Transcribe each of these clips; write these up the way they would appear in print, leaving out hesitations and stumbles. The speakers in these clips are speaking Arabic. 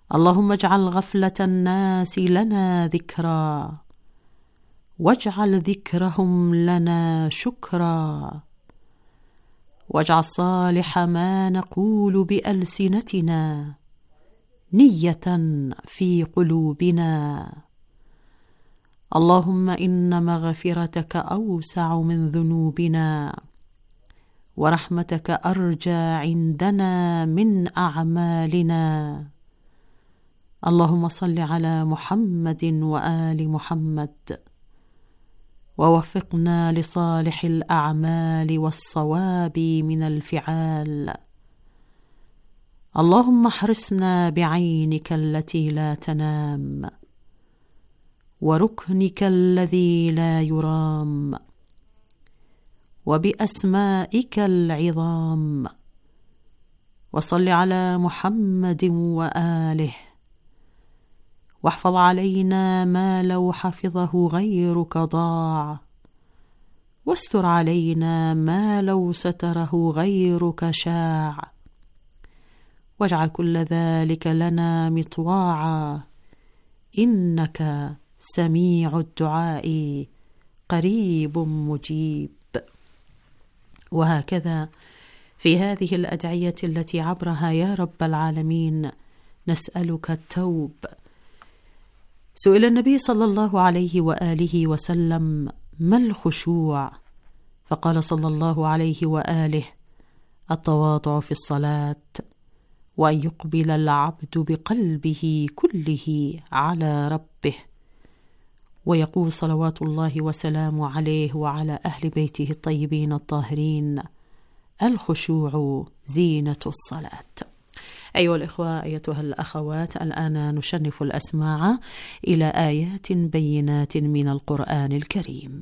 اللهم اجعل غفلة الناس لنا ذكرا، واجعل ذكرهم لنا شكرا، واجعل صالح ما نقول بألسنتنا نية في قلوبنا. اللهم إن مغفرتك أوسع من ذنوبنا، ورحمتك أرجى عندنا من أعمالنا. اللهم صل على محمد وآل محمد، ووفقنا لصالح الأعمال والصواب من الفعال. اللهم احرسنا بعينك التي لا تنام، وركنك الذي لا يرام، وبأسمائك العظام. وصل على محمد وآله، واحفظ علينا ما لو حفظه غيرك ضاع، واستر علينا ما لو ستره غيرك شاع، واجعل كل ذلك لنا مطواعا، إنك سميع الدعاء قريب مجيب. وهكذا في هذه الأدعية التي عبرها يا رب العالمين نسألك التوب. سئل النبي صلى الله عليه وآله وسلم: ما الخشوع؟ فقال صلى الله عليه وآله: التواضع في الصلاة، وأن يقبل العبد بقلبه كله على ربه. ويقول صلوات الله وسلامه عليه وعلى أهل بيته الطيبين الطاهرين: الخشوع زينة الصلاة. أيها الإخوة، أيتها الأخوات، الآن نشنف الأسماع إلى آيات بينات من القرآن الكريم.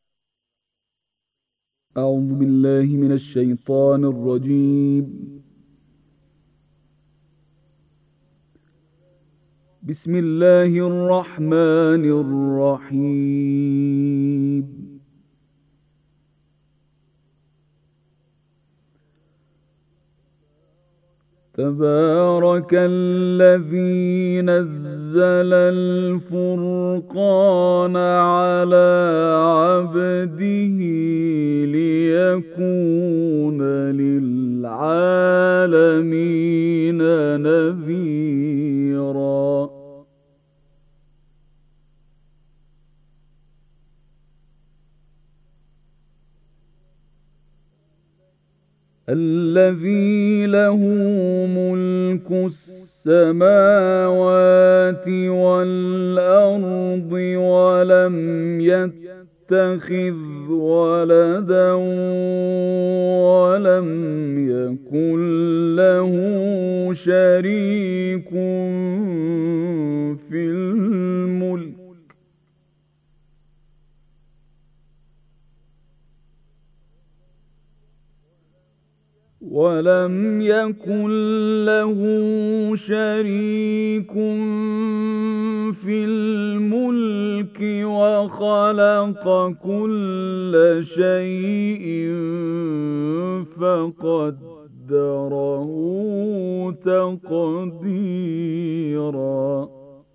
أعوذ بالله من الشيطان الرجيم. بسم الله الرحمن الرحيم. تبارك الذي نزل الفرقان على عبده ليكون للعالمين نذيرا. الذي له ملك السماوات والأرض ولم يتخذ ولدا ولم يكن له شريك في الملك ولم يكن له شريك في الملك وخلق كل شيء فقدره تقديرا.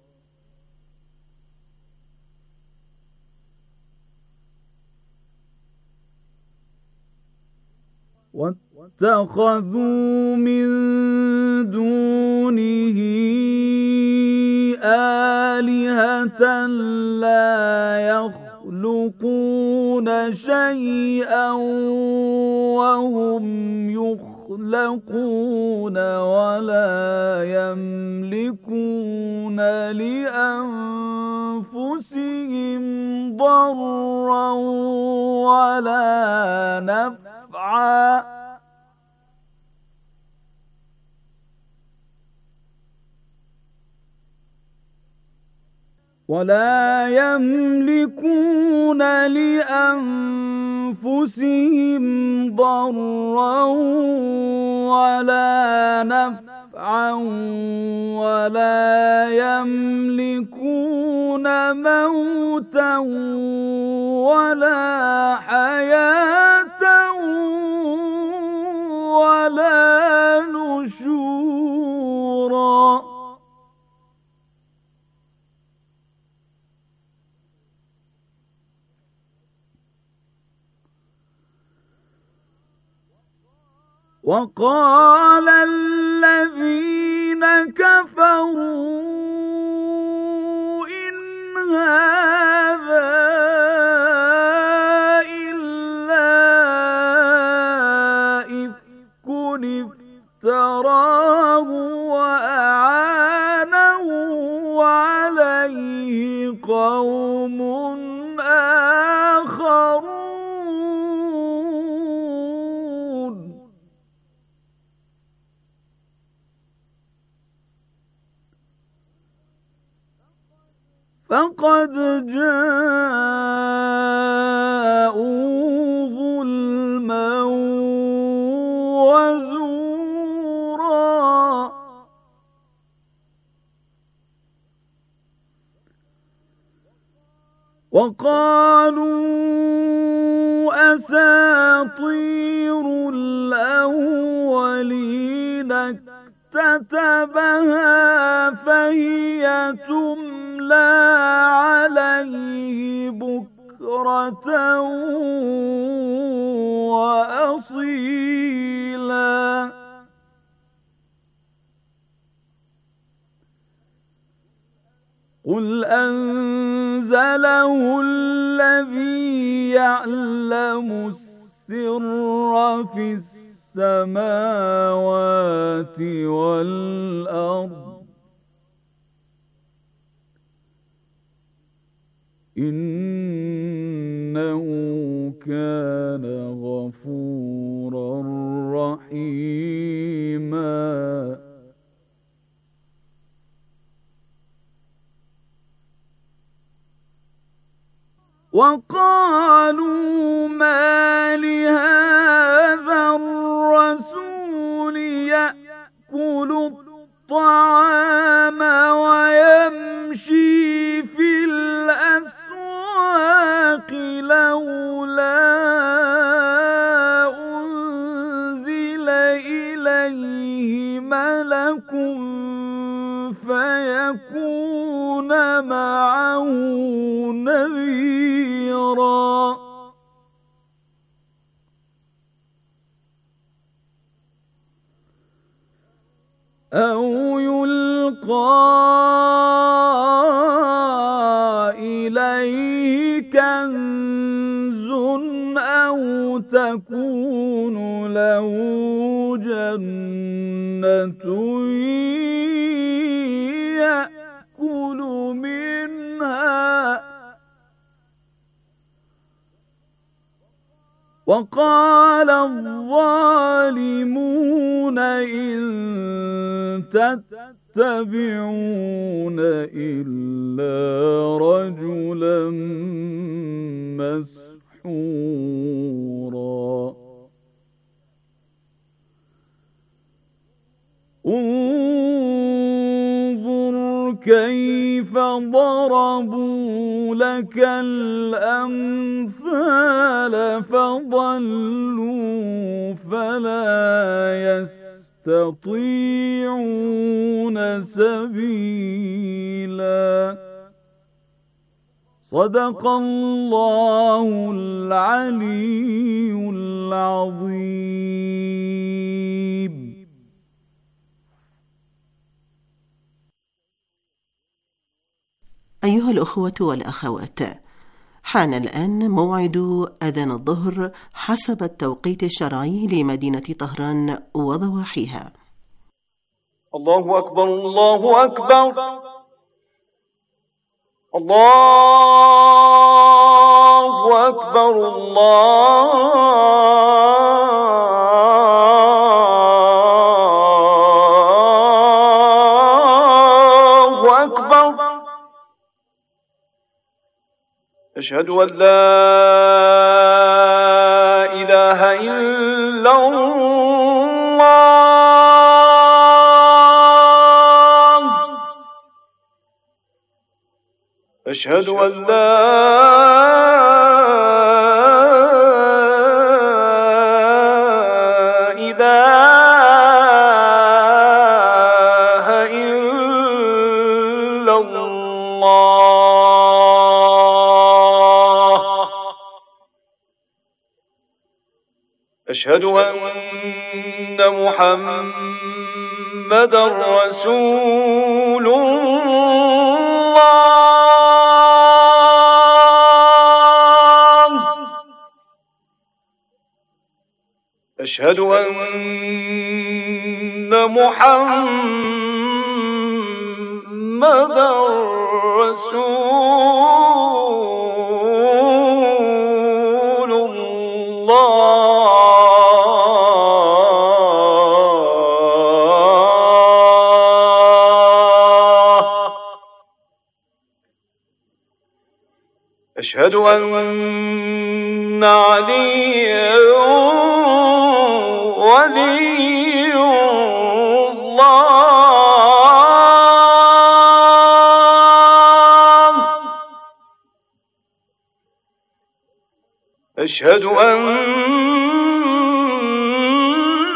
واتخذوا من دونه آلهة لا يخلقون شيئا وهم يخلقون ولا يملكون لأنفسهم ضرا ولا نفعا ولا يملكون لأنفسهم ضرا ولا نفعا ولا يملكون موتا ولا حياة ولا نشورا. وقال الذين كفروا إن هذا إلا إفك افتراه وأعانه عليه قوم آخرون. فقد جاءوا ظلما وزورا. وقالوا أساطير الأولين اكتتبها فهي تملى عليه بكرة وأصيلا. قل أنزله الذي يعلم السر في السماوات والأرض إنه كان غفورا رحيما. وقالوا ما لهذا الرسول يأكل الطعام ويمشي في الأسواق لولا أنزل إليه ملك فيكون معه نذيرا. أو يلقى إليه كنز أو تكون له جنة يأكل منها. وقال الظالمون إن تتبعون إلا رجلا مسحورا. انظر كيف ضربوا لك الأمثال فضلوا فلا يستطيعون سبيلا. صدق الله العلي العظيم. أيها الأخوة والأخوات، حان الآن موعد أذان الظهر حسب التوقيت الشرعي لمدينة طهران وضواحيها. الله أكبر الله أكبر الله أكبر الله أكبر. أشهد أن لا إله إلا الله. أشهد أن لا إله إلا الله. أشهد أن محمدًا رسول الله. أشهد أن محمدًا رسول الله. أشهد أن عليا ولي الله. أشهد أن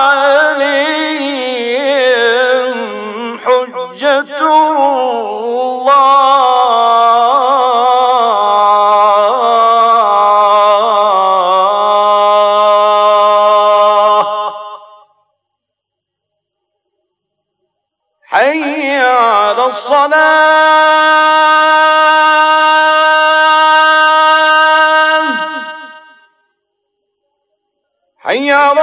عليا حجة الله. حي على الصلاة. حي على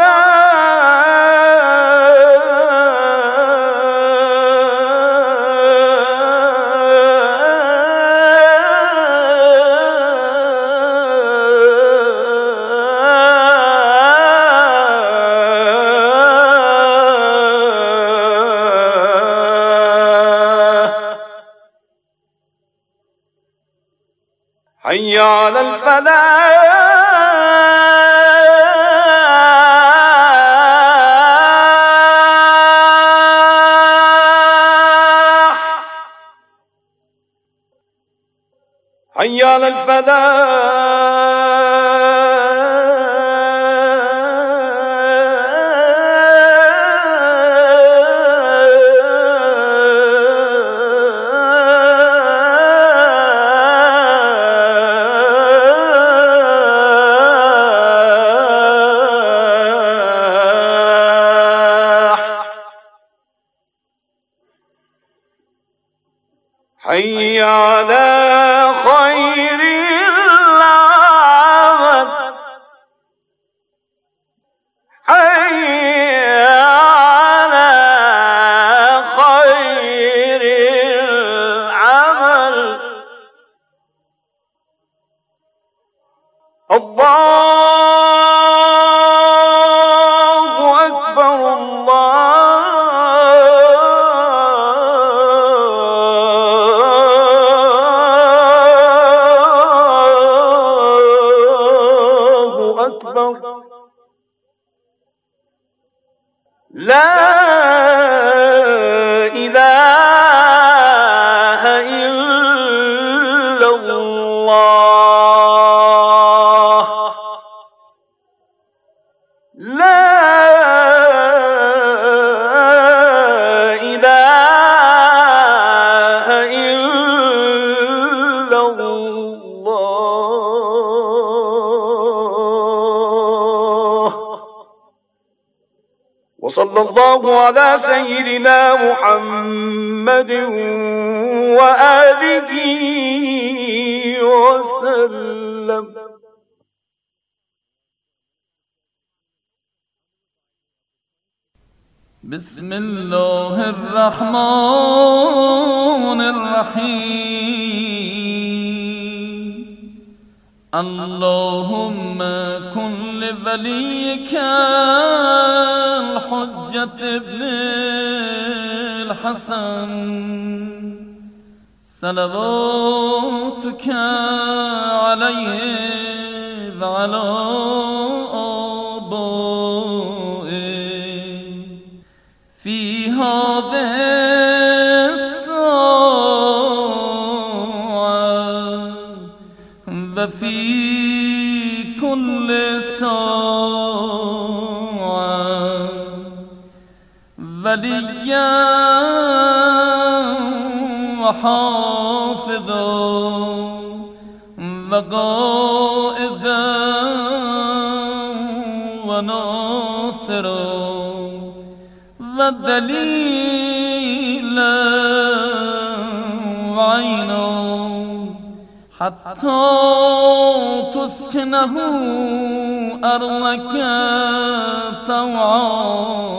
حي على الفلاح. حي على حي على خير العمل. حي على خير العمل. الله أكبر. لا إله إلا الله. لا إله إلا الله. وصلى الله على سيدنا محمد وآله وسلم. بسم الله الرحمن الرحيم. اللهم كن لوليك الحجة ابن الحسن صلواتك عليه وعلى آبائه في هذه الساعة وفي كل ساعة وليا وحافظا وقائدا والدليل وعينا حتى تسكنه أرضك طوعا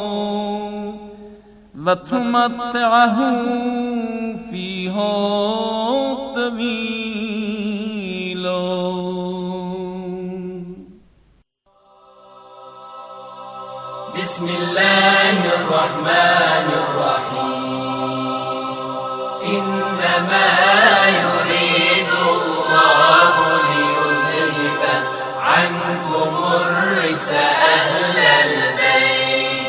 وتمتعه فيها طويلا. بسم الله الرحمن الرحيم. إنما يريد الله ليذهب عنكم الرجس أهل البيت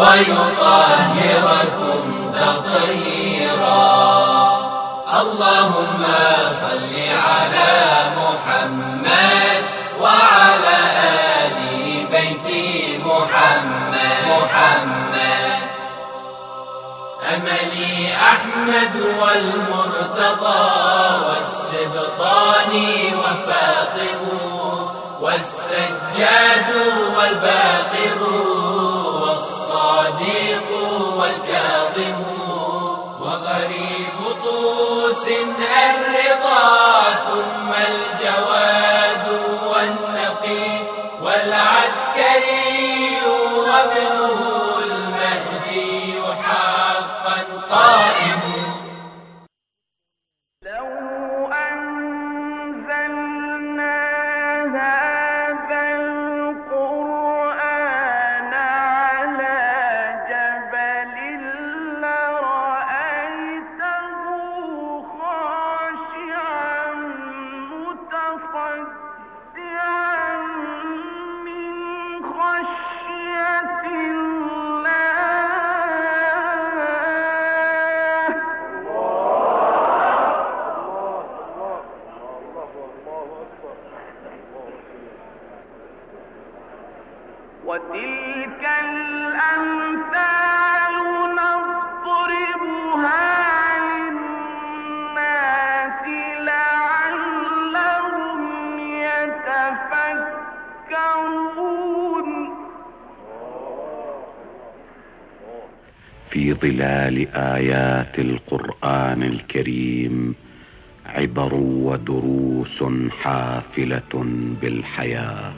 ويطهركم تطهيرا. اللهم صل على محمد وعلى آل بيت محمد. أملي أحمد والمرتضى والسبطان وفاطم والسجاد والباقر والصادق والكاظم وغريب طوس الرضا ثم الجواد والنقي والعسكري وابنه المهدي حقا قائم. لو أنزلنا هذا القرآن على جبل لرأيته خاشعا متصدعا من خشية الله. وتلك الأمثال نضربها للناس لعلهم يتفكرون. في ظلال آيات القرآن الكريم عبر ودروس حافلة بالحياة.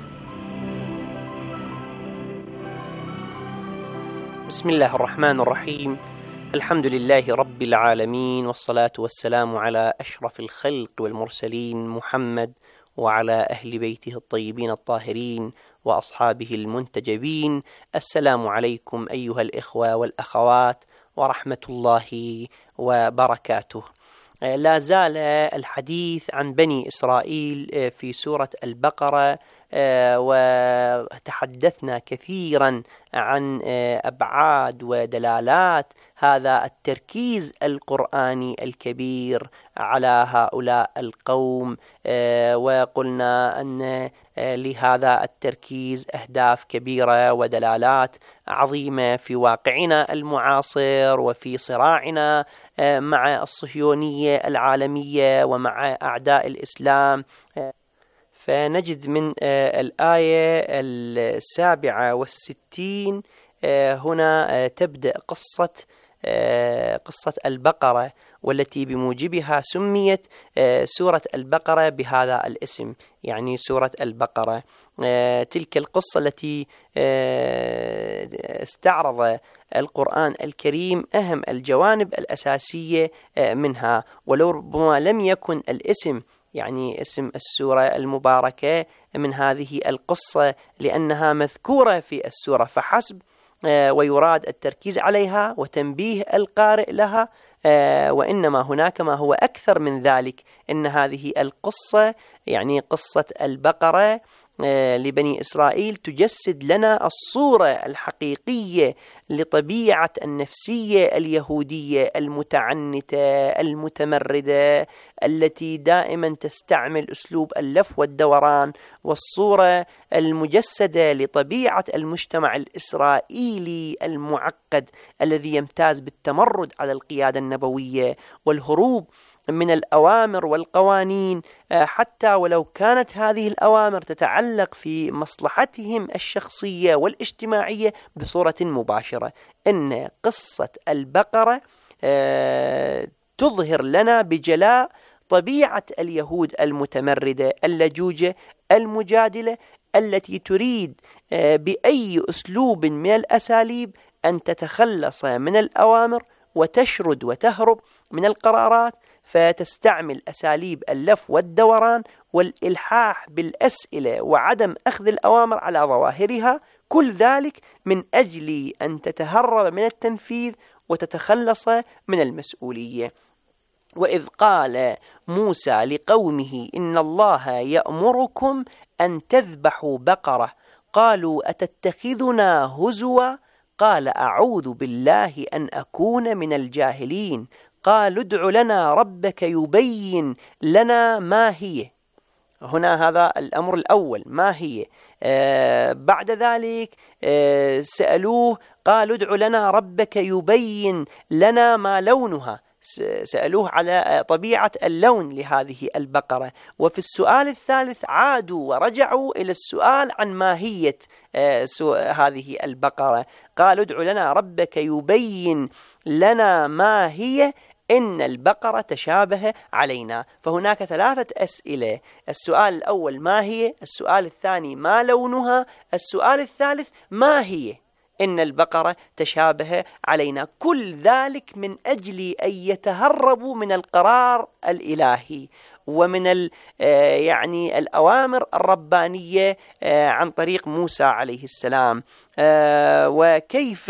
بسم الله الرحمن الرحيم. الحمد لله رب العالمين، والصلاة والسلام على أشرف الخلق والمرسلين محمد وعلى أهل بيته الطيبين الطاهرين وأصحابه المنتجبين. السلام عليكم أيها الإخوة والأخوات ورحمة الله وبركاته. لا زال الحديث عن بني إسرائيل في سورة البقرة، وتحدثنا كثيرا عن أبعاد ودلالات هذا التركيز القرآني الكبير على هؤلاء القوم، وقلنا أن لهذا التركيز أهداف كبيرة ودلالات عظيمة في واقعنا المعاصر وفي صراعنا مع الصهيونية العالمية ومع أعداء الإسلام. فنجد من الآية 67 هنا تبدأ قصة البقرة، والتي بموجبها سميت سورة البقرة بهذا الاسم، يعني سورة البقرة. تلك القصة التي استعرض القرآن الكريم أهم الجوانب الأساسية منها، ولو ربما لم يكن الاسم يعني اسم السورة المباركة من هذه القصة لأنها مذكورة في السورة فحسب، ويراد التركيز عليها وتنبيه القارئ لها، وإنما هناك ما هو أكثر من ذلك. إن هذه القصة يعني قصة البقرة لبني إسرائيل تجسد لنا الصورة الحقيقية لطبيعة النفسية اليهودية المتعنتة المتمردة التي دائما تستعمل أسلوب اللف والدوران، والصورة المجسدة لطبيعة المجتمع الإسرائيلي المعقد الذي يمتاز بالتمرد على القيادة النبوية والهروب من الأوامر والقوانين، حتى ولو كانت هذه الأوامر تتعلق في مصلحتهم الشخصية والاجتماعية بصورة مباشرة. إن قصة البقرة تظهر لنا بجلاء طبيعة اليهود المتمردة اللجوجة المجادلة، التي تريد بأي أسلوب من الأساليب أن تتخلص من الأوامر وتشرد وتهرب من القرارات، فتستعمل أساليب اللف والدوران والإلحاح بالأسئلة وعدم أخذ الأوامر على ظواهرها، كل ذلك من أجل أن تتهرب من التنفيذ وتتخلص من المسؤولية. وإذ قال موسى لقومه إن الله يأمركم أن تذبحوا بقرة قالوا أتتخذنا هزوا قال أعوذ بالله أن أكون من الجاهلين قال ادع لنا ربك يبين لنا ما هي. هنا هذا الأمر الأول، ما هي. بعد ذلك سألوه قالوا ادع لنا ربك يبين لنا ما لونها، سألوه على طبيعة اللون لهذه البقرة. وفي السؤال الثالث عادوا ورجعوا إلى السؤال عن ماهية هذه البقرة، قالوا ادع لنا ربك يبين لنا ما هي إن البقرة تشابه علينا. فهناك 3 أسئلة، السؤال الأول ما هي، السؤال الثاني ما لونها، السؤال الثالث ما هي إن البقرة تشابه علينا. كل ذلك من أجل أن يتهربوا من القرار الإلهي ومن يعني الأوامر الربانية عن طريق موسى عليه السلام. وكيف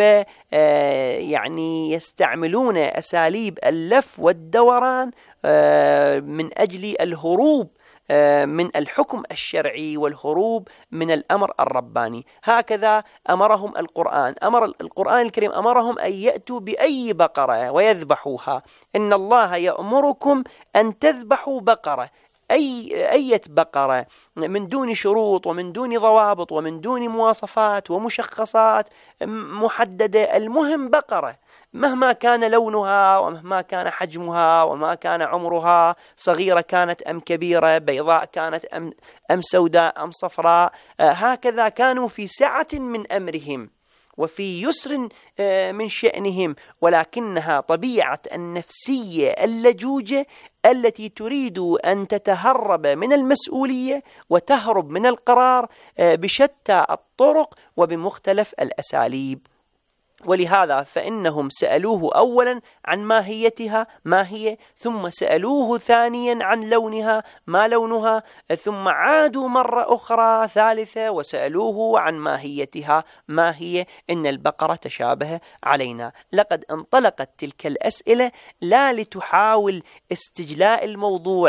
يعني يستعملون أساليب اللف والدوران من أجل الهروب من الحكم الشرعي والهروب من الأمر الرباني. هكذا أمرهم القرآن، القرآن الكريم أمرهم أن يأتوا بأي بقرة ويذبحوها. إن الله يأمركم أن تذبحوا بقرة، أي بقرة، من دون شروط ومن دون ضوابط ومن دون مواصفات ومشخصات محددة، المهم بقرة مهما كان لونها ومهما كان حجمها وما كان عمرها، صغيرة كانت أم كبيرة، بيضاء كانت أم سوداء أم صفراء. هكذا كانوا في سعة من أمرهم وفي يسر من شأنهم، ولكنها طبيعة النفسية اللجوجة التي تريد أن تتهرب من المسؤولية وتهرب من القرار بشتى الطرق وبمختلف الأساليب. ولهذا فإنهم سألوه أولا عن ماهيتها ما هي، ثم سألوه ثانيا عن لونها ما لونها، ثم عادوا مرة أخرى ثالثة وسألوه عن ماهيتها ما هي إن البقرة تشابه علينا. لقد انطلقت تلك الأسئلة لا لتحاول استجلاء الموضوع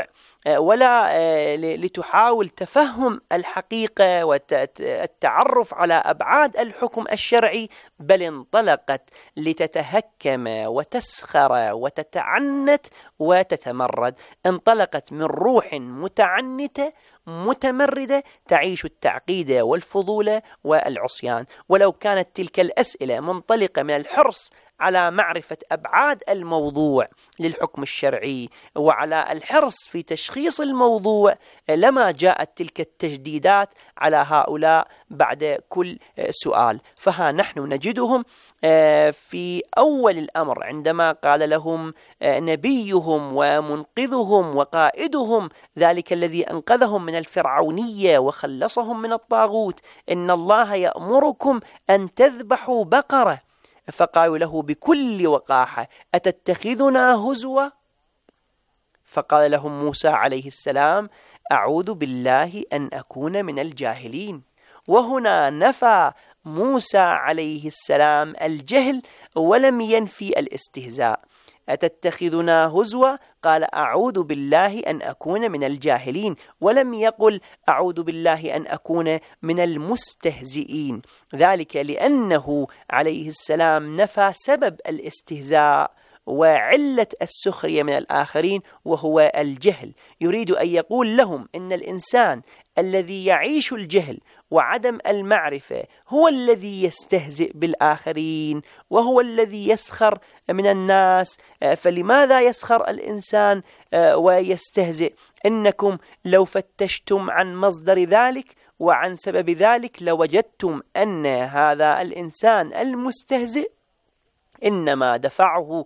ولا لتحاول تفهم الحقيقة والتعرف على أبعاد الحكم الشرعي، بل انطلقت لتتهكم وتسخر وتتعنت وتتمرد. انطلقت من روح متعنتة متمردة تعيش التعقيد والفضول والعصيان. ولو كانت تلك الأسئلة منطلقة من الحرص على معرفة أبعاد الموضوع للحكم الشرعي وعلى الحرص في تشخيص الموضوع، لما جاءت تلك التجديدات على هؤلاء بعد كل سؤال. فها نحن نجدهم في أول الأمر عندما قال لهم نبيهم ومنقذهم وقائدهم، ذلك الذي أنقذهم من الفرعونية وخلصهم من الطاغوت، إن الله يأمركم أن تذبحوا بقرة. فقالوا له بكل وقاحة أتتخذنا هزوا؟ فقال لهم موسى عليه السلام أعوذ بالله أن أكون من الجاهلين. وهنا نفى موسى عليه السلام الجهل ولم ينفي الاستهزاء. أتتخذنا هزوا؟ قال أعوذ بالله أن أكون من الجاهلين، ولم يقل أعوذ بالله أن أكون من المستهزئين، ذلك لأنه عليه السلام نفى سبب الاستهزاء وعلة السخرية من الآخرين، وهو الجهل. يريد أن يقول لهم إن الإنسان الذي يعيش الجهل وعدم المعرفة هو الذي يستهزئ بالآخرين، وهو الذي يسخر من الناس. فلماذا يسخر الإنسان ويستهزئ؟ إنكم لو فتشتم عن مصدر ذلك وعن سبب ذلك لوجدتم أن هذا الإنسان المستهزئ إنما دفعه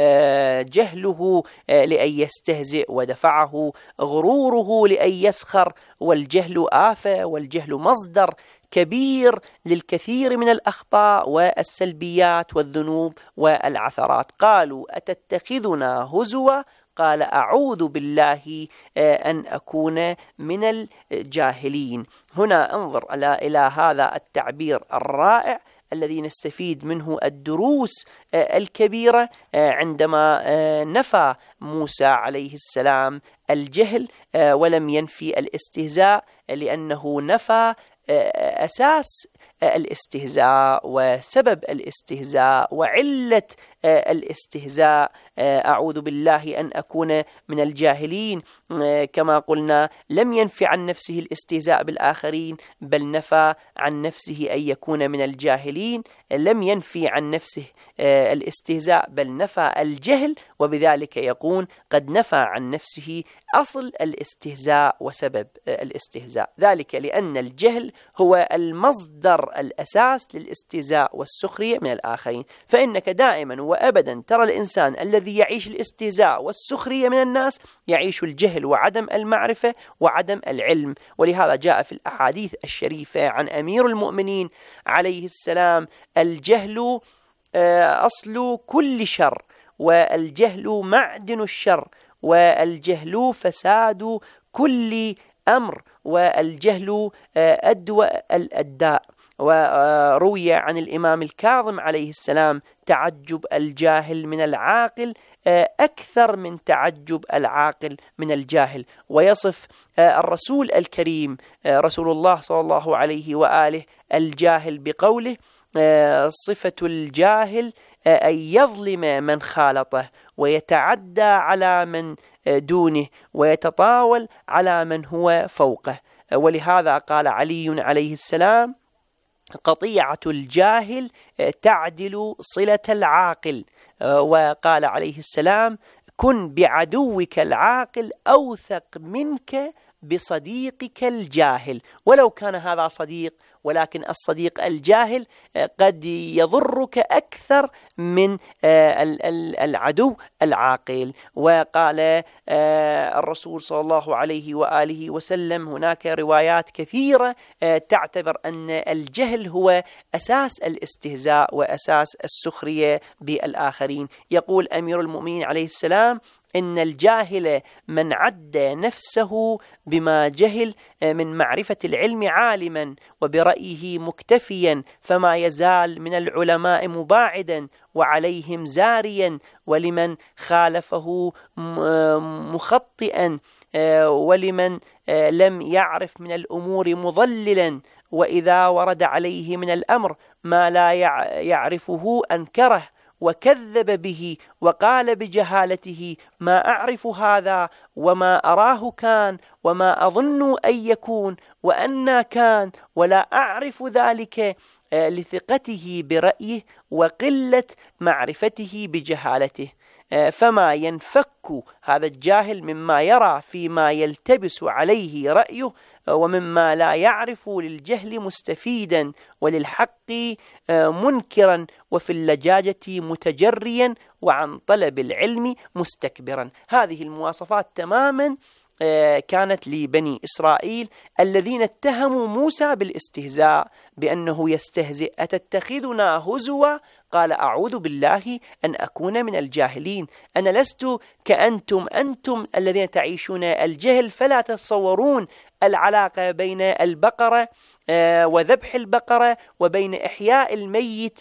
جهله لأن يستهزئ، ودفعه غروره لأن يسخر. والجهل آفة، والجهل مصدر كبير للكثير من الأخطاء والسلبيات والذنوب والعثرات. قالوا أتتخذنا هزوا؟ قال أعوذ بالله أن أكون من الجاهلين. هنا انظر إلى هذا التعبير الرائع الذي نستفيد منه الدروس الكبيرة. عندما نفى موسى عليه السلام الجهل ولم ينفي الاستهزاء، لأنه نفى أساس الاستهزاء وسبب الاستهزاء وعلة الاستهزاء. أعوذ بالله أن أكون من الجاهلين، كما قلنا لم ينفي عن نفسه الاستهزاء بالآخرين، بل نفى عن نفسه أن يكون من الجاهلين. لم ينفي عن نفسه الاستهزاء بل نفى الجهل، وبذلك يكون قد نفى عن نفسه أصل الاستهزاء وسبب الاستهزاء. ذلك لأن الجهل هو المصدر الأساس للاستهزاء والسخرية من الآخرين. فإنك دائما وأبدا ترى الإنسان الذي يعيش الاستهزاء والسخرية من الناس يعيش الجهل وعدم المعرفة وعدم العلم. ولهذا جاء في الأحاديث الشريفة عن أمير المؤمنين عليه السلام: الجهل أصل كل شر، والجهل معدن الشر، والجهل فساد كل أمر، والجهل أدواء الأداء. وروي عن الإمام الكاظم عليه السلام: تعجب الجاهل من العاقل أكثر من تعجب العاقل من الجاهل. ويصف الرسول الكريم رسول الله صلى الله عليه وآله الجاهل بقوله: صفة الجاهل أن يظلم من خالطه ويتعدى على من دونه ويتطاول على من هو فوقه. ولهذا قال علي عليه السلام: قطيعة الجاهل تعدل صلة العاقل. وقال عليه السلام: كن بعدوك العاقل أوثق منك بصديقك الجاهل. ولو كان هذا صديق، ولكن الصديق الجاهل قد يضرك أكثر من العدو العاقل. وقال الرسول صلى الله عليه وآله وسلم: هناك روايات كثيرة تعتبر أن الجهل هو أساس الاستهزاء وأساس السخرية بالآخرين. يقول أمير المؤمنين عليه السلام: إن الجاهل من عد نفسه بما جهل من معرفة العلم عالما وبرأيه مكتفيا، فما يزال من العلماء مباعدا وعليهم زاريا، ولمن خالفه مخطئا، ولمن لم يعرف من الأمور مضللا، وإذا ورد عليه من الأمر ما لا يعرفه أنكره وكذب به وقال بجهالته: ما أعرف هذا وما أراه كان وما أظن أن يكون وأنا كان ولا أعرف ذلك، لثقته برأيه وقلة معرفته بجهالته. فما ينفك هذا الجاهل مما يرى فيما يلتبس عليه رأيه، ومما لا يعرف للجهل مستفيدا، وللحق منكرا، وفي اللجاجة متجريا، وعن طلب العلم مستكبرا. هذه المواصفات تماما كانت لبني إسرائيل الذين اتهموا موسى بالاستهزاء بأنه يستهزئ. أتتخذنا هزوا؟ قال أعوذ بالله أن أكون من الجاهلين. أنا لست كأنتم، أنتم الذين تعيشون الجهل فلا تتصورون العلاقة بين البقرة وذبح البقرة وبين إحياء الميت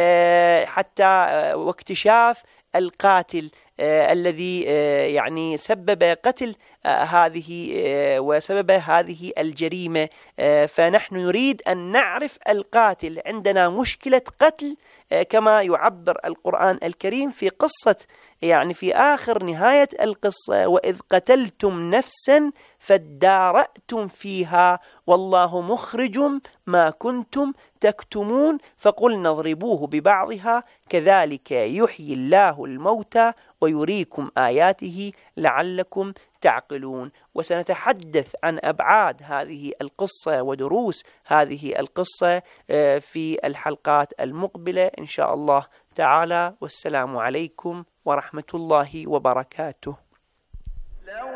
حتى واكتشاف القاتل الذي يعني سبب قتل هذه وسبب هذه الجريمة. فنحن نريد أن نعرف القاتل. عندنا مشكلة قتل كما يعبر القرآن الكريم في قصة، يعني في آخر نهاية القصة: وإذ قتلتم نفسا فادارأتم فيها والله مخرج ما كنتم تكتمون فقلنا اضربوه ببعضها كذلك يحيي الله الموتى ويريكم آياته لعلكم تعقلون. وسنتحدث عن أبعاد هذه القصة ودروس هذه القصة في الحلقات المقبلة إن شاء الله تعالى. والسلام عليكم ورحمة الله وبركاته. لو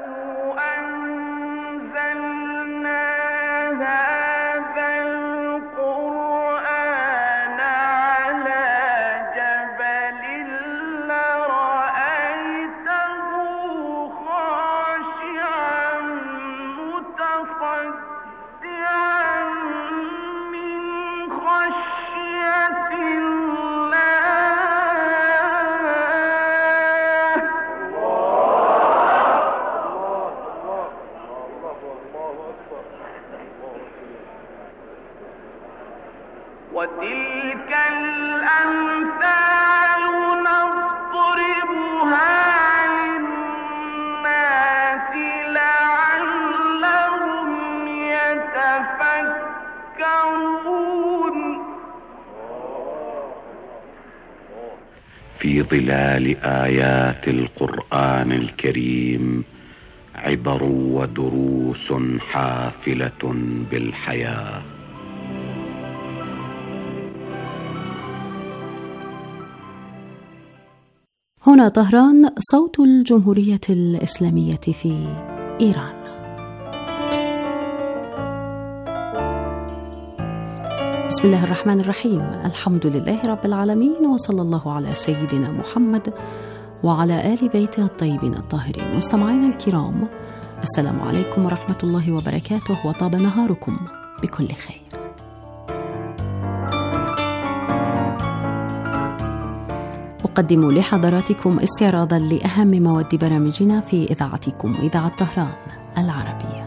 أنزلنا هذا القرآن على جبل لرأيته خاشعا متصدعا من خشية وتلك الأمثال نضربها للناس لعلهم يتفكرون. في ظلال آيات القرآن الكريم عبر ودروس حافلة بالحياة. هنا طهران، صوت الجمهورية الإسلامية في إيران. بسم الله الرحمن الرحيم، الحمد لله رب العالمين، وصلى الله على سيدنا محمد وعلى آل بيته الطيبين الطاهرين. مستمعينا الكرام، السلام عليكم ورحمة الله وبركاته، وطاب نهاركم بكل خير. أقدم لحضراتكم استعراضا لأهم مواد برامجنا في إذاعتكم إذاعة طهران العربية.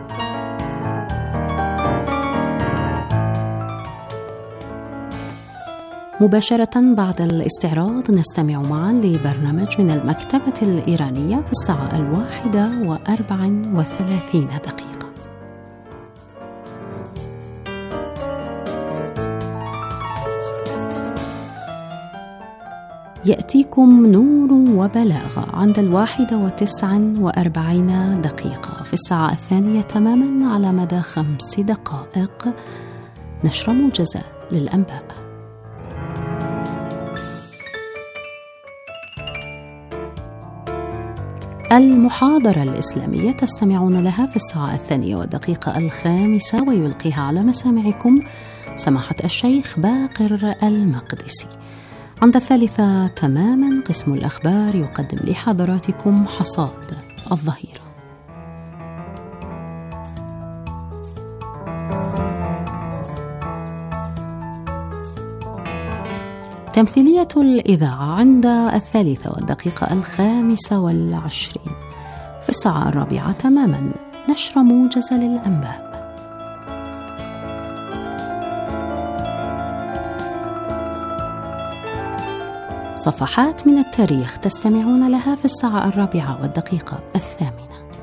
مباشرة بعد الاستعراض نستمع معا لبرنامج من المكتبة الإيرانية في الساعة 1:34 دقيقة. يأتيكم نور وبلاغة عند 1:49 دقيقة. في الساعة 2 تماما على مدى 5 دقائق نشرة موجزة للأنباء. المحاضرة الإسلامية تستمعون لها في الساعة 2:05 ويلقيها على مسامعكم سماحة الشيخ باقر المقدسي. عند 3 تماما قسم الأخبار يقدم لحضراتكم حصاد الظهيرة. تمثيلية الإذاعة عند 3:25. في الساعة 4 تماما نشرة موجزة للأنباء. صفحات من التاريخ تستمعون لها في الساعة 4:08.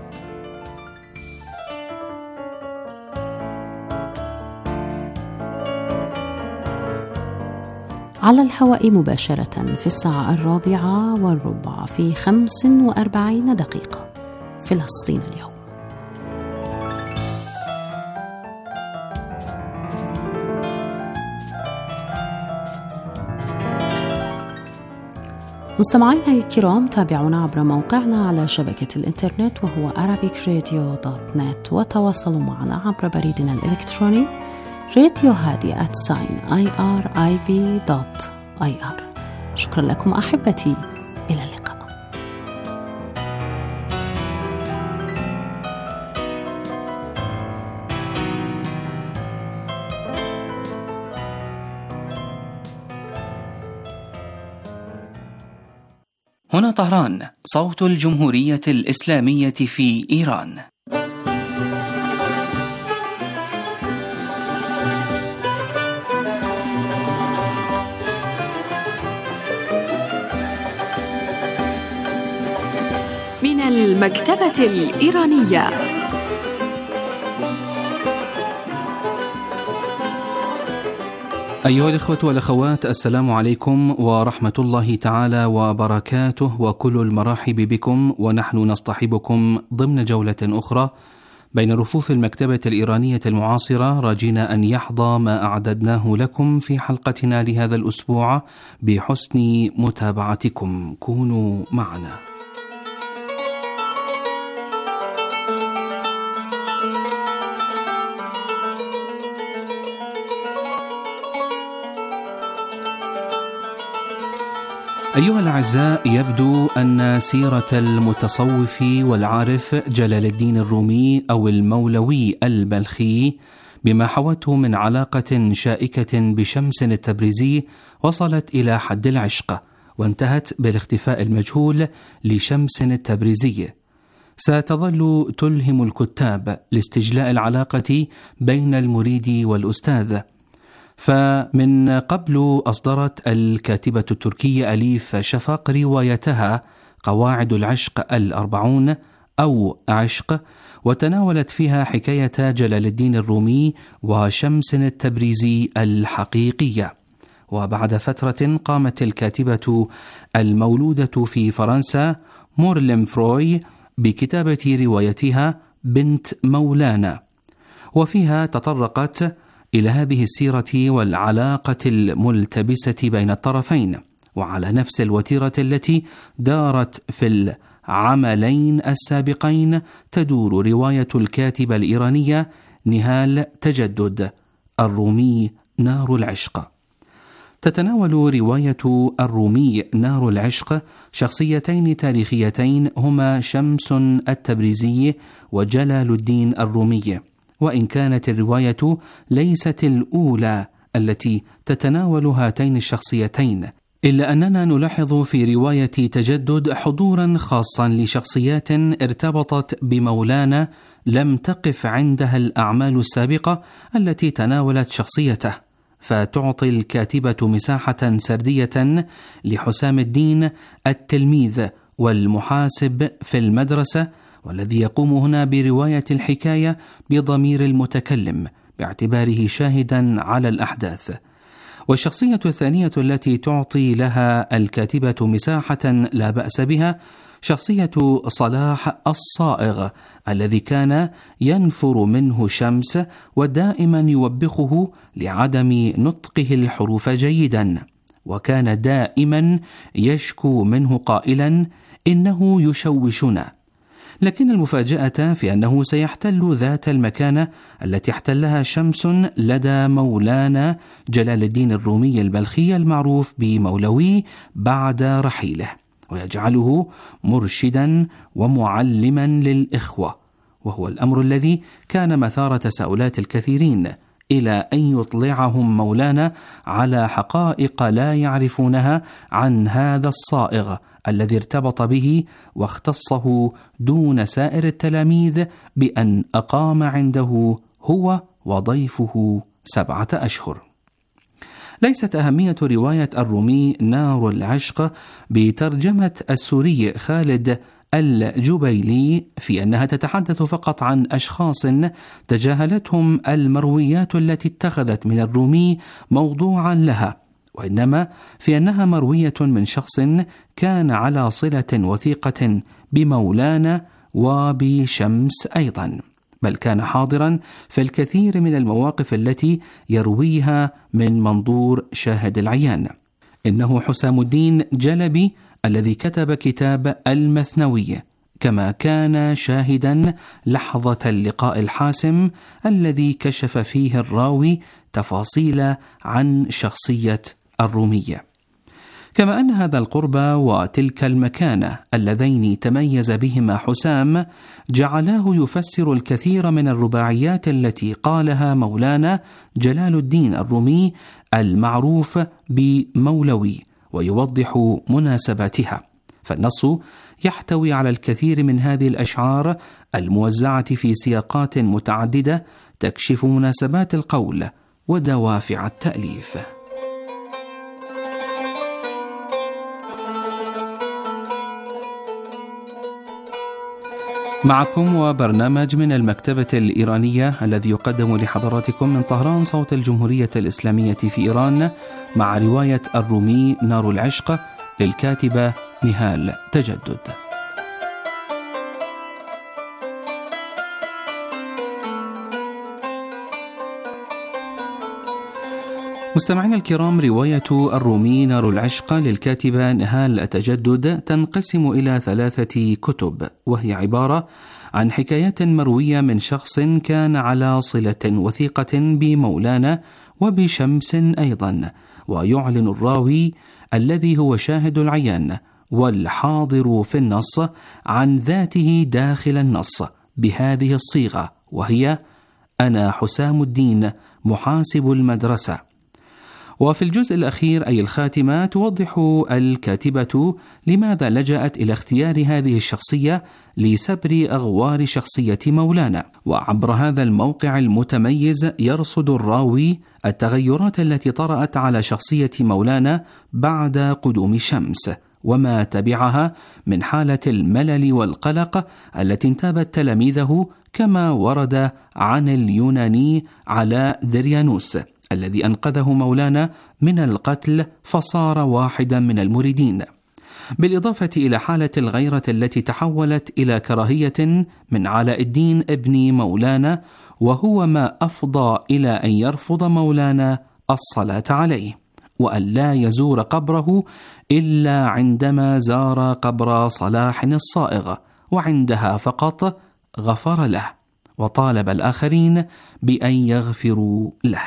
على الهواء مباشرة في الساعة 4:15 في 45 دقيقة فلسطين اليوم. مستمعينا الكرام، تابعونا عبر موقعنا على شبكة الإنترنت وهو arabicradio.net، وتواصلوا معنا عبر بريدنا الإلكتروني radiohadi@irib.ir. شكرا لكم أحبتي، إلى اللقاء. هنا طهران، صوت الجمهورية الإسلامية في إيران. من المكتبة الإيرانية. أيها الإخوة والأخوات، السلام عليكم ورحمة الله تعالى وبركاته، وكل المراحب بكم، ونحن نصطحبكم ضمن جولة أخرى بين رفوف المكتبة الإيرانية المعاصرة، راجين أن يحظى ما أعددناه لكم في حلقتنا لهذا الأسبوع بحسن متابعتكم. كونوا معنا. أيها الأعزاء، يبدو أن سيرة المتصوف والعارف جلال الدين الرومي أو المولوي البلخي بما حوته من علاقة شائكة بشمس التبريزي وصلت إلى حد العشق، وانتهت بالاختفاء المجهول لشمس التبريزي. ستظل تلهم الكتاب لاستجلاء العلاقة بين المريد والأستاذ. فمن قبل أصدرت الكاتبة التركية أليف شفق روايتها قواعد العشق 40 أو عشق، وتناولت فيها حكاية جلال الدين الرومي وشمس التبريزي الحقيقية. وبعد فترة قامت الكاتبة المولودة في فرنسا مورلم فروي بكتابة روايتها بنت مولانا، وفيها تطرقت إلى هذه السيرة والعلاقة الملتبسة بين الطرفين، وعلى نفس الوتيرة التي دارت في العملين السابقين تدور رواية الكاتبة الإيرانية نهال تجدد الرومي نار العشق. تتناول رواية الرومي نار العشق شخصيتين تاريخيتين هما شمس التبريزي وجلال الدين الرومي، وإن كانت الرواية ليست الأولى التي تتناول هاتين الشخصيتين، إلا أننا نلاحظ في رواية تجدد حضورا خاصا لشخصيات ارتبطت بمولانا لم تقف عندها الأعمال السابقة التي تناولت شخصيته، فتعطي الكاتبة مساحة سردية لحسام الدين التلميذ والمحاسب في المدرسة، والذي يقوم هنا برواية الحكاية بضمير المتكلم باعتباره شاهدا على الأحداث. والشخصية الثانية التي تعطي لها الكاتبة مساحة لا بأس بها شخصية صلاح الصائغ، الذي كان ينفر منه شمس ودائما يوبخه لعدم نطقه الحروف جيدا، وكان دائما يشكو منه قائلا إنه يشوشنا. لكن المفاجأة في أنه سيحتل ذات المكانة التي احتلها شمس لدى مولانا جلال الدين الرومي البلخي المعروف بمولوي بعد رحيله، ويجعله مرشدا ومعلما للإخوة، وهو الأمر الذي كان مثار تساؤلات الكثيرين، إلى أن يطلعهم مولانا على حقائق لا يعرفونها عن هذا الصائغ الذي ارتبط به واختصه دون سائر التلاميذ بأن أقام عنده هو وضيفه 7 أشهر. ليست أهمية رواية الرومي نار العشق بترجمة السوري خالد الجبيلي في أنها تتحدث فقط عن أشخاص تجاهلتهم المرويات التي اتخذت من الرومي موضوعا لها، وإنما في أنها مروية من شخص كان على صلة وثيقة بمولانا وبشمس أيضا، بل كان حاضرا في الكثير من المواقف التي يرويها من منظور شاهد العيان. إنه حسام الدين جلبي الذي كتب كتاب المثنوي، كما كان شاهدا لحظة اللقاء الحاسم الذي كشف فيه الراوي تفاصيل عن شخصية الرومية. كما أن هذا القرب وتلك المكانة اللذين تميز بهما حسام جعلاه يفسر الكثير من الرباعيات التي قالها مولانا جلال الدين الرومي المعروف بمولوي، ويوضح مناسباتها، فالنص يحتوي على الكثير من هذه الأشعار الموزعة في سياقات متعددة تكشف مناسبات القول ودوافع التأليف. معكم وبرنامج من المكتبة الإيرانية الذي يقدم لحضراتكم من طهران صوت الجمهورية الإسلامية في إيران، مع رواية الرومي نار العشق للكاتبة نهال تجدد. مستمعينا الكرام، رواية الرومي نار العشق للكاتبة نهال تجدد تنقسم إلى 3 كتب، وهي عبارة عن حكايات مروية من شخص كان على صلة وثيقة بمولانا وبشمس أيضا، ويعلن الراوي الذي هو شاهد العيان والحاضر في النص عن ذاته داخل النص بهذه الصيغة، وهي: أنا حسام الدين محاسب المدرسة. وفي الجزء الأخير أي الخاتمة توضح الكاتبة لماذا لجأت إلى اختيار هذه الشخصية لسبر أغوار شخصية مولانا، وعبر هذا الموقع المتميز يرصد الراوي التغيرات التي طرأت على شخصية مولانا بعد قدوم شمس، وما تبعها من حالة الملل والقلق التي انتابت تلاميذه، كما ورد عن اليوناني علاء ذريانوس الذي أنقذه مولانا من القتل فصار واحدا من المريدين، بالإضافة إلى حالة الغيرة التي تحولت إلى كراهية من علاء الدين ابن مولانا، وهو ما أفضى إلى أن يرفض مولانا الصلاة عليه، وأن لا يزور قبره إلا عندما زار قبر صلاح الصائغ، وعندها فقط غفر له، وطالب الآخرين بأن يغفروا له.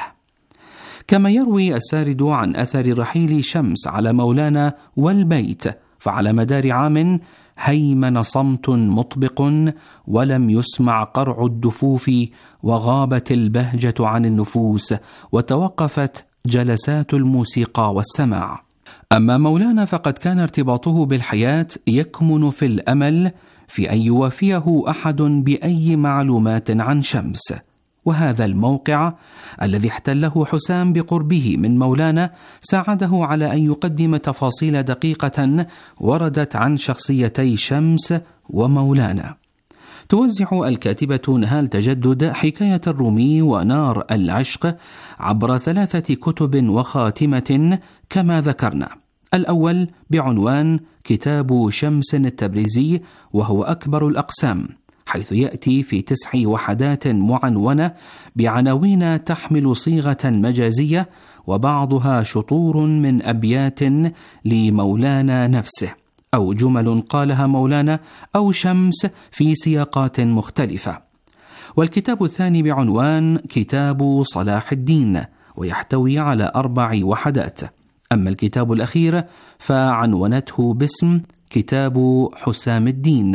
كما يروي السارد عن أثر رحيل شمس على مولانا والبيت، فعلى مدار عام هيمن صمت مطبق ولم يسمع قرع الدفوف، وغابت البهجة عن النفوس، وتوقفت جلسات الموسيقى والسماع. أما مولانا فقد كان ارتباطه بالحياة يكمن في الأمل في أن يوافيه أحد بأي معلومات عن شمس، وهذا الموقع الذي احتله حسام بقربه من مولانا ساعده على أن يقدم تفاصيل دقيقة وردت عن شخصيتي شمس ومولانا. توزع الكاتبة نهال تجدد حكاية الرومي ونار العشق عبر 3 كتب وخاتمة كما ذكرنا. الأول بعنوان كتاب شمس التبريزي، وهو أكبر الأقسام، حيث يأتي في 9 وحدات معنونة بعناوين تحمل صيغة مجازية، وبعضها شطور من أبيات لمولانا نفسه، أو جمل قالها مولانا أو شمس في سياقات مختلفة. والكتاب الثاني بعنوان كتاب صلاح الدين، ويحتوي على 4 وحدات. أما الكتاب الأخير فعنونته باسم كتاب حسام الدين،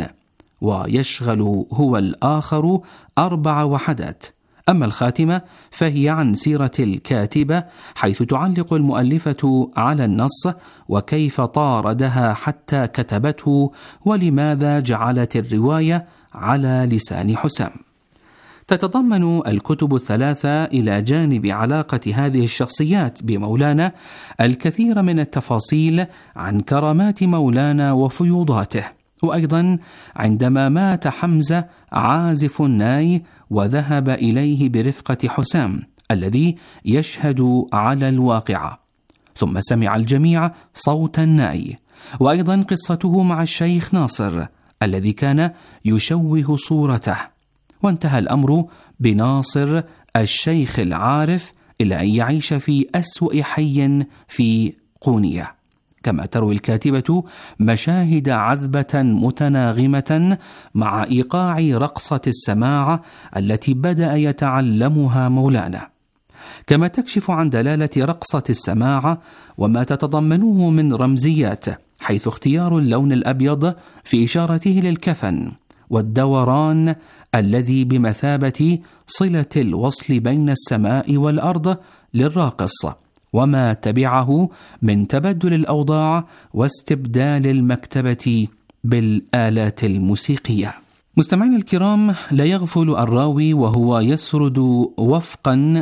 ويشغل هو الآخر 4 وحدات. أما الخاتمة فهي عن سيرة الكاتبة، حيث تعلق المؤلفة على النص وكيف طاردها حتى كتبته، ولماذا جعلت الرواية على لسان حسام. تتضمن الكتب ال3 إلى جانب علاقة هذه الشخصيات بمولانا الكثير من التفاصيل عن كرامات مولانا وفيوضاته، وأيضا عندما مات حمزة عازف الناي وذهب إليه برفقة حسام الذي يشهد على الواقعة، ثم سمع الجميع صوت الناي، وأيضا قصته مع الشيخ ناصر الذي كان يشوه صورته، وانتهى الأمر بناصر الشيخ العارف إلى أن يعيش في أسوأ حي في قونية. كما تروي الكاتبة مشاهد عذبة متناغمة مع إيقاع رقصة السماع التي بدأ يتعلمها مولانا، كما تكشف عن دلالة رقصة السماع وما تتضمنه من رمزيات، حيث اختيار اللون الأبيض في إشارته للكفن، والدوران الذي بمثابة صلة الوصل بين السماء والأرض للراقص، وما تبعه من تبدل الأوضاع واستبدال المكتبة بالآلات الموسيقية. مستمعين الكرام، لا يغفل الراوي وهو يسرد وفقا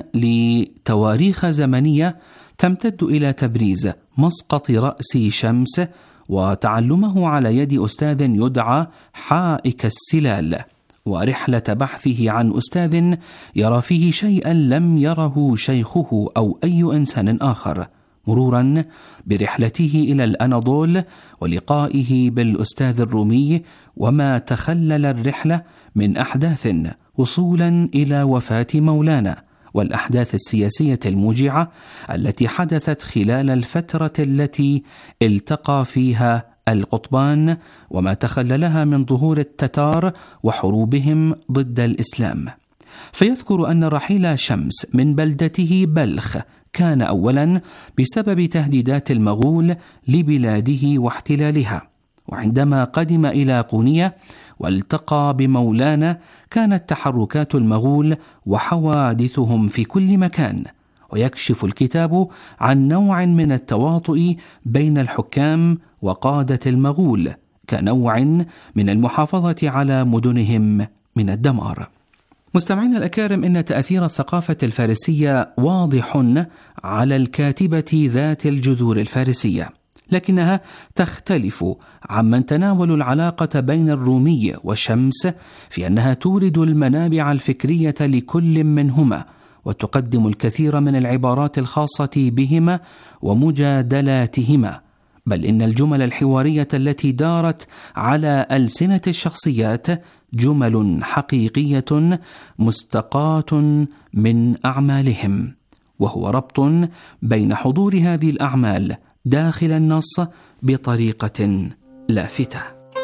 لتواريخ زمنية تمتد إلى تبريز مسقط رأس شمس وتعلمه على يد أستاذ يدعى حائك السلال، ورحلة بحثه عن أستاذ يرى فيه شيئا لم يره شيخه أو أي إنسان آخر، مرورا برحلته إلى الأناضول ولقائه بالأستاذ الرومي، وما تخلل الرحلة من أحداث وصولا إلى وفاة مولانا، والأحداث السياسية الموجعة التي حدثت خلال الفترة التي التقى فيها القطبان، وما تخللها من ظهور التتار وحروبهم ضد الإسلام. فيذكر أن رحيل شمس من بلدته بلخ كان أولا بسبب تهديدات المغول لبلاده واحتلالها، وعندما قدم إلى قونية والتقى بمولانا كانت تحركات المغول وحوادثهم في كل مكان، ويكشف الكتاب عن نوع من التواطؤ بين الحكام وقادة المغول كنوع من المحافظة على مدنهم من الدمار. مستمعينا الأكارم، إن تأثير الثقافة الفارسية واضح على الكاتبة ذات الجذور الفارسية، لكنها تختلف عمن تناولوا العلاقة بين الرومي وشمس في أنها تورد المنابع الفكرية لكل منهما، وتقدم الكثير من العبارات الخاصة بهما ومجادلاتهما، بل إن الجمل الحوارية التي دارت على ألسنة الشخصيات جمل حقيقية مستقاة من أعمالهم، وهو ربط بين حضور هذه الأعمال داخل النص بطريقة لافتة.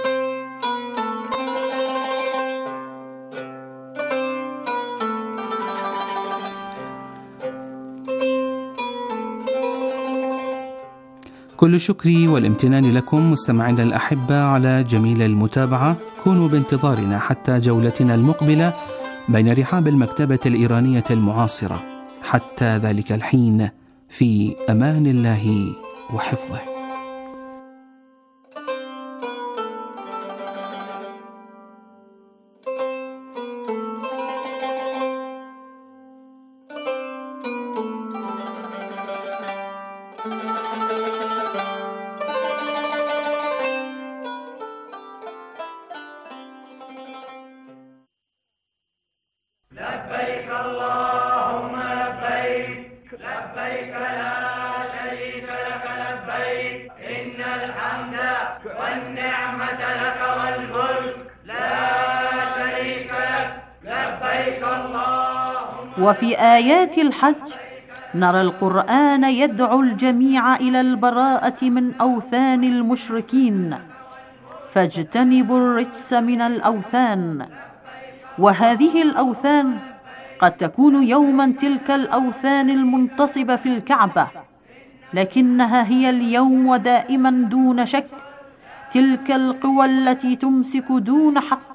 كل الشكر والامتنان لكم مستمعينا الأحبة على جميل المتابعة. كونوا بانتظارنا حتى جولتنا المقبلة بين رحاب المكتبة الإيرانية المعاصرة. حتى ذلك الحين، في أمان الله وحفظه. لبيك اللهم لبيك، لبيك لا شريك لك لبيك، إن الحمد والنعمة لك والملك لا شريك لك، لبيك اللهم. وفي آيات الحج نرى القرآن يدعو الجميع إلى البراءة من أوثان المشركين، فاجتنبوا الرجس من الأوثان. وهذه الأوثان قد تكون يوما تلك الأوثان المنتصبة في الكعبة، لكنها هي اليوم ودائما دون شك تلك القوى التي تمسك دون حق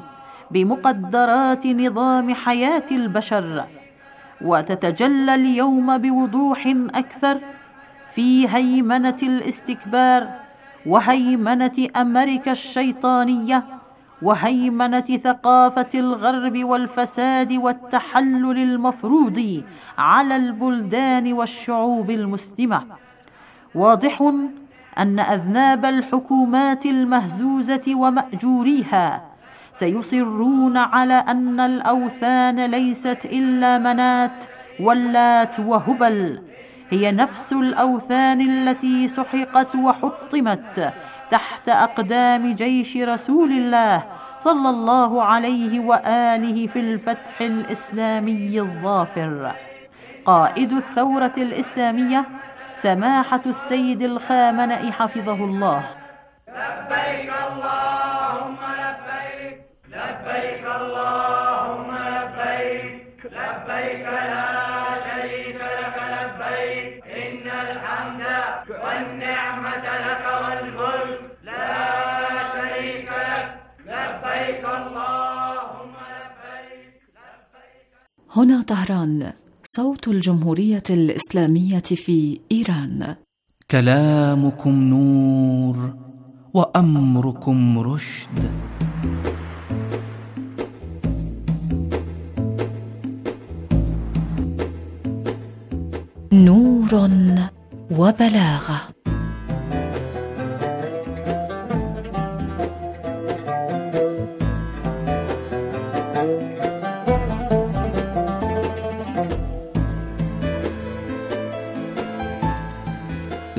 بمقدرات نظام حياة البشر، وتتجلى اليوم بوضوح أكثر في هيمنة الاستكبار وهيمنة أمريكا الشيطانية وهيمنة ثقافة الغرب والفساد والتحلل المفروض على البلدان والشعوب المسلمة. واضح أن أذناب الحكومات المهزوزة ومأجوريها سيصرون على أن الأوثان ليست إلا منات واللات وهبل، هي نفس الأوثان التي سحقت وحطمت تحت أقدام جيش رسول الله صلى الله عليه وآله في الفتح الإسلامي الظافر. قائد الثورة الإسلامية سماحة السيد الخامنئي حفظه الله. لبيك اللهم لبيك، لبيك اللهم لبيك، لبيك لا شريك لك لبيك، إن الحمد والنعمة لك والملك لا شريك لك، لبيك اللهم لبيك. هنا طهران، صوت الجمهورية الإسلامية في إيران. كلامكم نور وأمركم رشد. نور وبلاغة.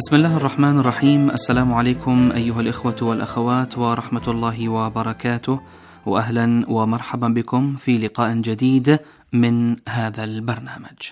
بسم الله الرحمن الرحيم. السلام عليكم أيها الإخوة والأخوات ورحمة الله وبركاته، وأهلا ومرحبا بكم في لقاء جديد من هذا البرنامج.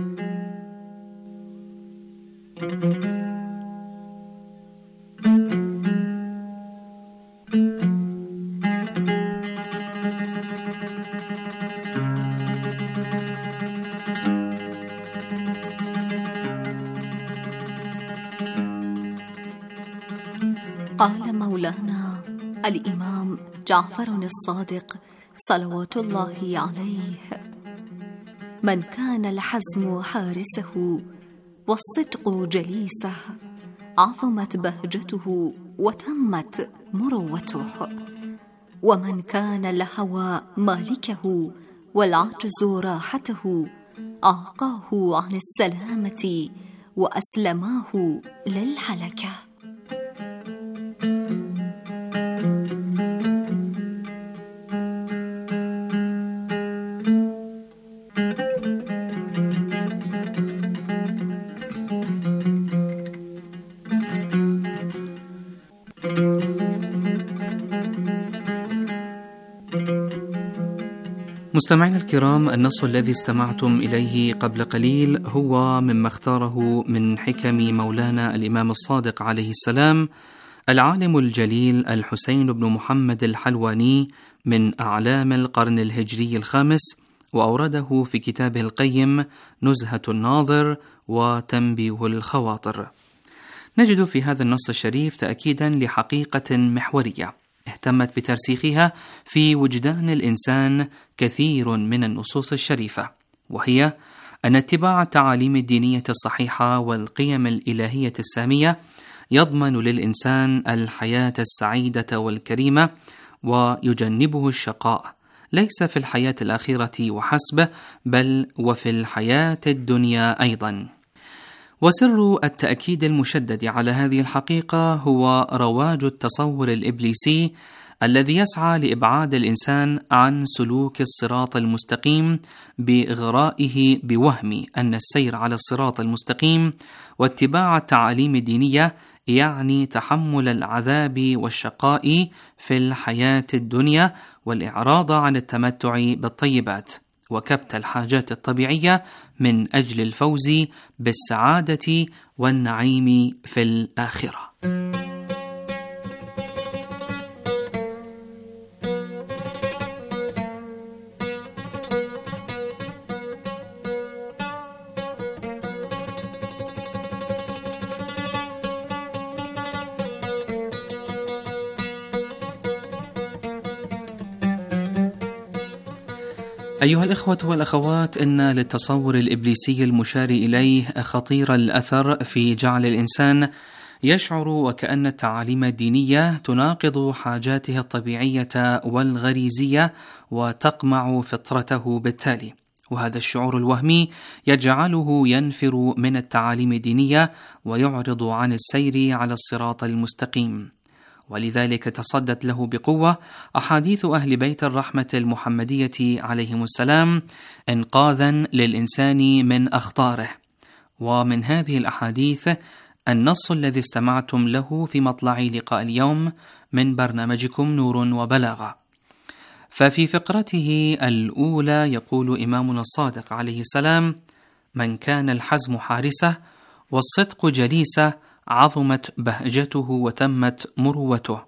قال مولانا الإمام جعفر الصادق صلوات الله عليه: من كان الحزم حارسه والصدق جليسه عظمت بهجته وتمت مروته، ومن كان الهوى مالكه والعجز راحته أعقاه عن السلامة وأسلماه للهلكة. مستمعينا الكرام، النص الذي استمعتم إليه قبل قليل هو مما اختاره من حكم مولانا الإمام الصادق عليه السلام العالم الجليل الحسين بن محمد الحلواني من أعلام القرن الهجري الخامس، وأورده في كتابه القيم نزهة الناظر وتنبيه الخواطر. نجد في هذا النص الشريف تأكيدا لحقيقة محورية اهتمت بترسيخها في وجدان الإنسان كثير من النصوص الشريفة، وهي أن اتباع التعاليم الدينية الصحيحة والقيم الإلهية السامية يضمن للإنسان الحياة السعيدة والكريمة ويجنبه الشقاء، ليس في الحياة الآخرة وحسب، بل وفي الحياة الدنيا أيضا. وسر التأكيد المشدد على هذه الحقيقة هو رواج التصور الإبليسي الذي يسعى لإبعاد الإنسان عن سلوك الصراط المستقيم بإغرائه بوهم أن السير على الصراط المستقيم واتباع التعاليم الدينية يعني تحمل العذاب والشقاء في الحياة الدنيا والإعراض عن التمتع بالطيبات وكبت الحاجات الطبيعية من أجل الفوز بالسعادة والنعيم في الآخرة. أيها الإخوة والأخوات، إن للتصور الإبليسي المشار إليه خطير الأثر في جعل الإنسان يشعر وكأن التعاليم الدينية تناقض حاجاته الطبيعية والغريزية وتقمع فطرته بالتالي، وهذا الشعور الوهمي يجعله ينفر من التعاليم الدينية ويعرض عن السير على الصراط المستقيم. ولذلك تصدت له بقوة أحاديث أهل بيت الرحمة المحمدية عليهم السلام إنقاذا للإنسان من أخطاره. ومن هذه الأحاديث النص الذي استمعتم له في مطلع لقاء اليوم من برنامجكم نور وبلاغة. ففي فقرته الأولى يقول إمامنا الصادق عليه السلام: من كان الحزم حارسه والصدق جليسه عظمت بهجته وتمت مروته.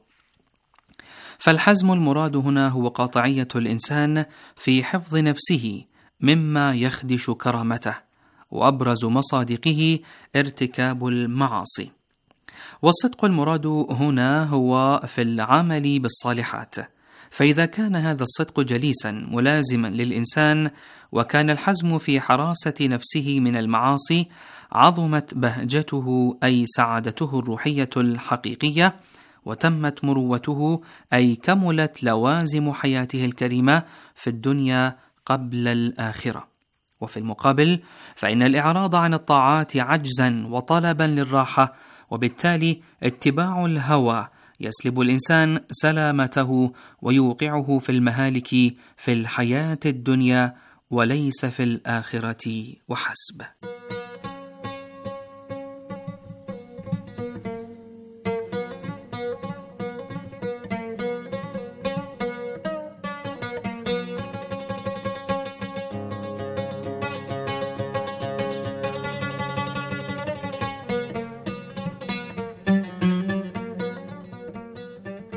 فالحزم المراد هنا هو قاطعية الإنسان في حفظ نفسه مما يخدش كرامته، وأبرز مصادقه ارتكاب المعاصي. والصدق المراد هنا هو في العمل بالصالحات، فإذا كان هذا الصدق جليسا ملازما للإنسان وكان الحزم في حراسة نفسه من المعاصي عظمت بهجته أي سعادته الروحية الحقيقية، وتمت مروته أي كملت لوازم حياته الكريمة في الدنيا قبل الآخرة. وفي المقابل فإن الإعراض عن الطاعات عجزا وطلبا للراحة، وبالتالي اتباع الهوى يسلب الإنسان سلامته ويوقعه في المهالك في الحياة الدنيا وليس في الآخرة وحسب.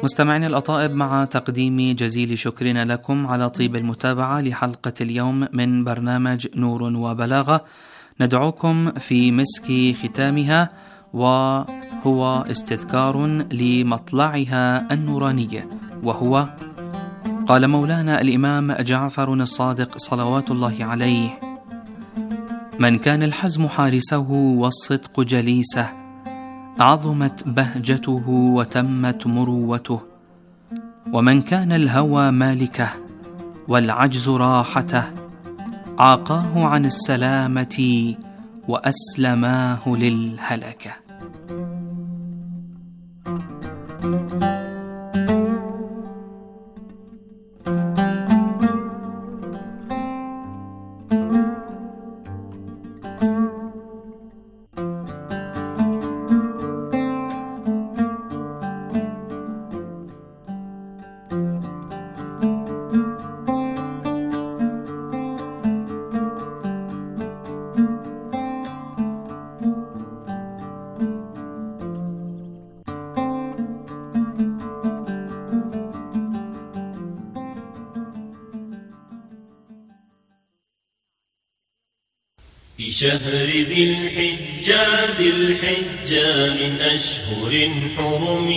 مستمعين الأطائب، مع تقديم جزيل شكرنا لكم على طيب المتابعة لحلقة اليوم من برنامج نور وبلاغة، ندعوكم في مسك ختامها وهو استذكار لمطلعها النوراني، وهو قال مولانا الإمام جعفر الصادق صلوات الله عليه: من كان الحزم حارسه والصدق جليسه، عظمت بهجته وتمت مروته، ومن كان الهوى مالكه والعجز راحته، عاقاه عن السلامة وأسلماه للهلكة. في شهر ذي الحجة من أشهر حرم،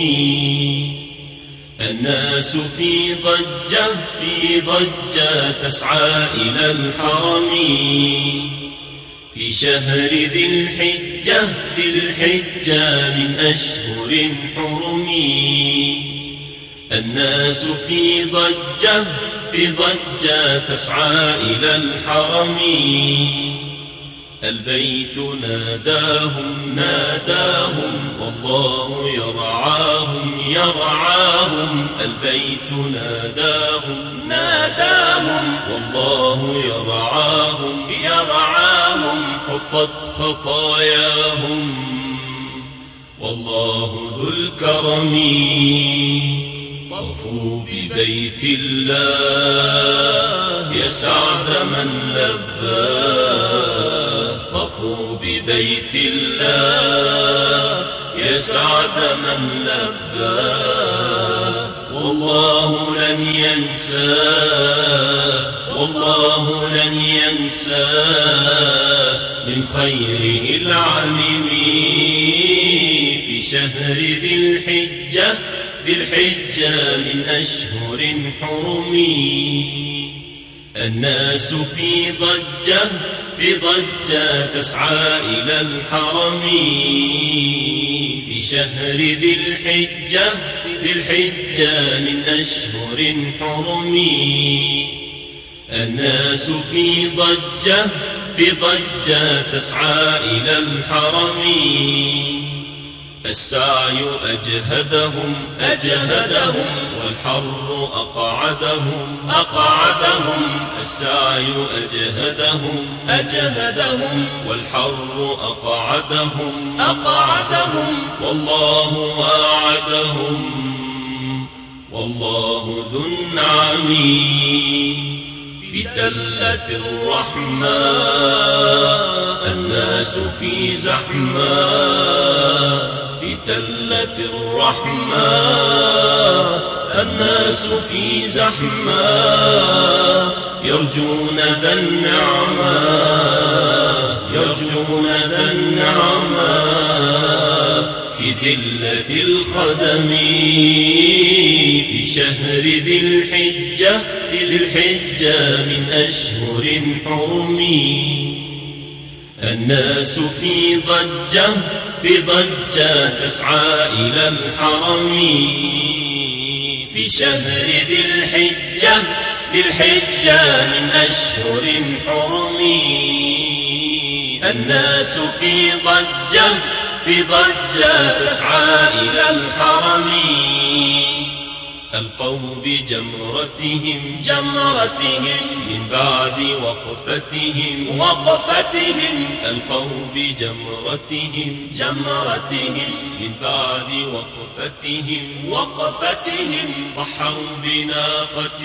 الناس في ضجة تسعى إلى الحرم. في شهر ذي الحجة من أشهر حرم، الناس في ضجة تسعى إلى الحرم. البيت ناداهم والله يرعاهم. البيت ناداهم والله يرعاهم. حطت خطاياهم والله ذو الكرم. طفوا ببيت الله يسعد من لباه. طفوا ببيت الله يسعد من لباه. والله لن ينساه من خيره العميم. في شهر ذي الحجة من أشهر حرم، الناس في ضجة تسعى إلى الحرم. في شهر ذي الحجة من أشهر حرم، الناس في ضجة تسعى إلى الحرم. السعي أجهدهم والحر أقعدهم. السعي أجهدهم والحر أقعدهم. والله واعدهم والله ذو النعم. في تلة الرحمة الناس في زحمة. في تلة الرحمة الناس في زحمة. يرجون ذا النعمة في ذلة الخدم. في شهر ذي الحجة من أشهر حرم، الناس في ضجة تسعى إلى الحرم. في شهر ذي الحجة من أشهر حرم، الناس في ضجة تسعى إلى الحرم. ألقوا بجمرتهم من بعد وقفتهم. ألقوا بجمرتهم من بعد وقفتهم. ضحوا بناقة